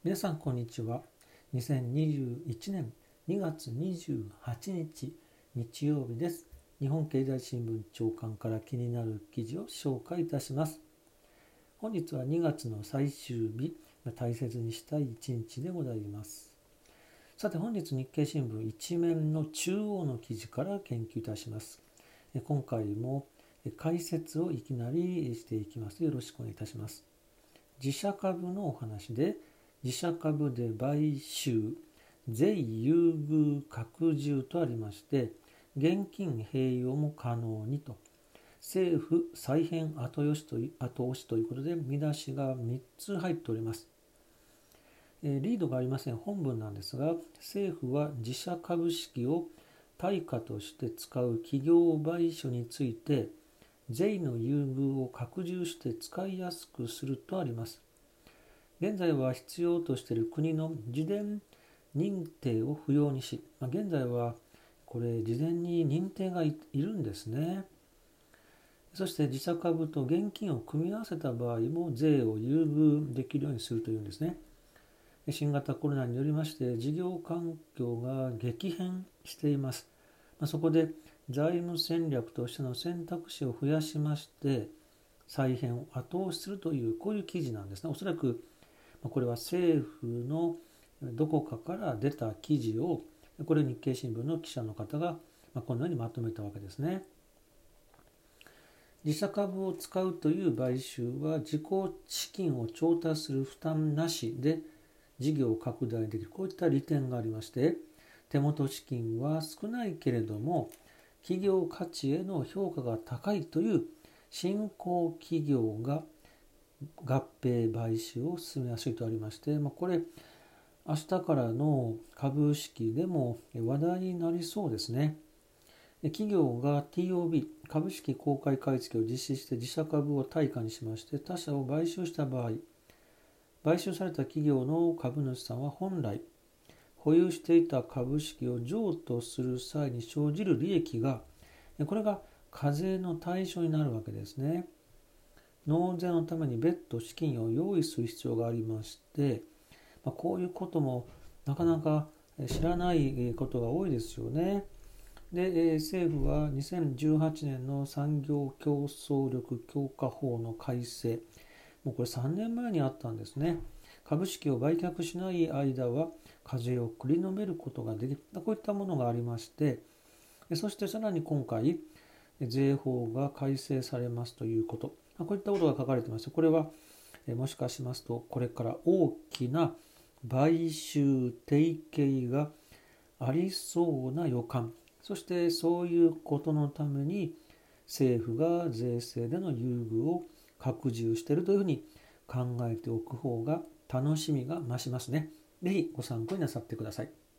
皆さんこんにちは。2021年2月28日日曜日です。日本経済新聞長官から気になる記事を紹介いたします。本日は2月の最終日、大切にしたい一日でございます。さて本日日経新聞一面の中央の記事から研究いたします。今回も解説をいきなりしていきます。よろしくお願いいたします。自社株のお話で、自社株で買収、税優遇拡充とありまして、現金併用も可能にと、政府再編後押しということで、見出しが3つ入っております。リードがありません。本文なんですが、政府は自社株式を対価として使う企業買収について、税の優遇を拡充して使いやすくするとあります。現在は必要としている国の事前認定を不要にし、現在はこれ事前に認定が いるんですね。そして自社株と現金を組み合わせた場合も税を優遇できるようにするというんですね。新型コロナによりまして事業環境が激変しています。そこで財務戦略としての選択肢を増やしまして再編を後押しするというこういう記事なんですね。おそらくこれは政府のどこかから出た記事をこれ日経新聞の記者の方がこのようにまとめたわけですね。自社株を使うという買収は自己資金を調達する負担なしで事業を拡大できる、こういった利点がありまして、手元資金は少ないけれども企業価値への評価が高いという新興企業が合併買収を進めやすいとありまして、これ明日からの株式でも話題になりそうですね。企業が TOB 株式公開買い付けを実施して自社株を対価にしまして他社を買収した場合、買収された企業の株主さんは本来保有していた株式を譲渡する際に生じる利益がこれが課税の対象になるわけですね。納税のために別途資金を用意する必要がありまして、こういうこともなかなか知らないことが多いですよね。で、政府は2018年の産業競争力強化法の改正、もうこれ3年前にあったんですね。株式を売却しない間は課税を繰り延べることができる、こういったものがありまして、そしてさらに今回税法が改正されますということ、こういったことが書かれています。これはもしかしますとこれから大きな買収提携がありそうな予感、そしてそういうことのために政府が税制での優遇を拡充しているというふうに考えておく方が楽しみが増しますね。ぜひご参考になさってください。